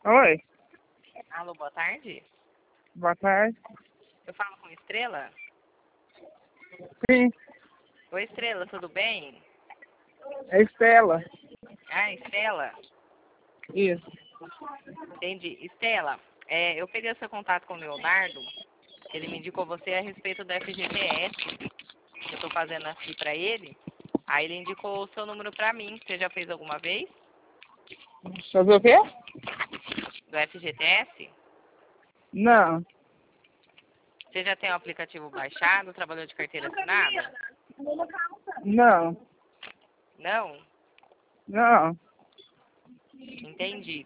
Oi, Alô, boa tarde. boa tarde. Eu falo com Estrela? Sim, Oi, Estrela, tudo bem? é Estela. Ah, Estela. Isso. Entendi. Estela, eu peguei o seu contato com o Leonardo. Ele me indicou você a respeito da FGTS, que eu estou fazendo aqui para ele. Aí ele indicou o seu número para mim. Você já fez alguma vez Fazer o quê? do FGTS? Não, Você já tem o aplicativo baixado, trabalhou de carteira assinada? não, Não? não, Entendi.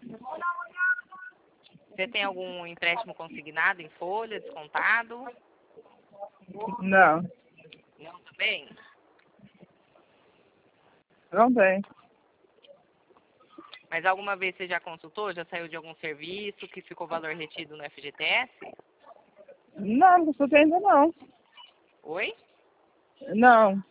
Você tem algum empréstimo consignado em folha, descontado? não, Não também? não tem. Mas alguma vez você já consultou? Já saiu de algum serviço que ficou valor retido no FGTS? Não, não tem ainda não. Oi? Não,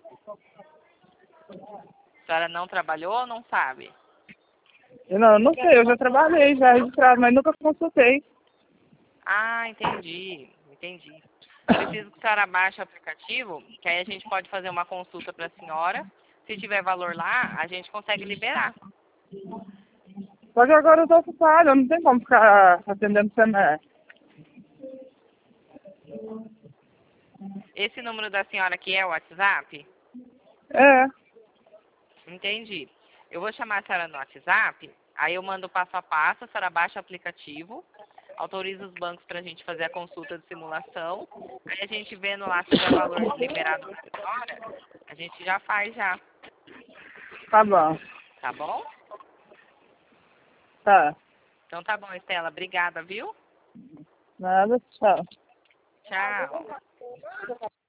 A senhora não trabalhou ou não sabe? eu não sei, eu já trabalhei, já registrado, mas nunca consultei. Ah, entendi. Entendi. Preciso que a senhora baixe o aplicativo, que aí a gente pode fazer uma consulta para a senhora. Se tiver valor lá, a gente consegue liberar. Só que agora eu tô ocupada, não tem como ficar atendendo semana. Esse número da senhora aqui é o WhatsApp? É, Entendi. Eu vou chamar a senhora no WhatsApp, aí eu mando passo a passo, a senhora baixa o aplicativo, autoriza os bancos para a gente fazer a consulta de simulação, aí a gente vendo lá se tiver valor liberado para a senhora, a gente já faz já, tá bom. tá bom? Tá. Então tá bom, Estela, obrigada, viu? Nada, tchau. Tchau.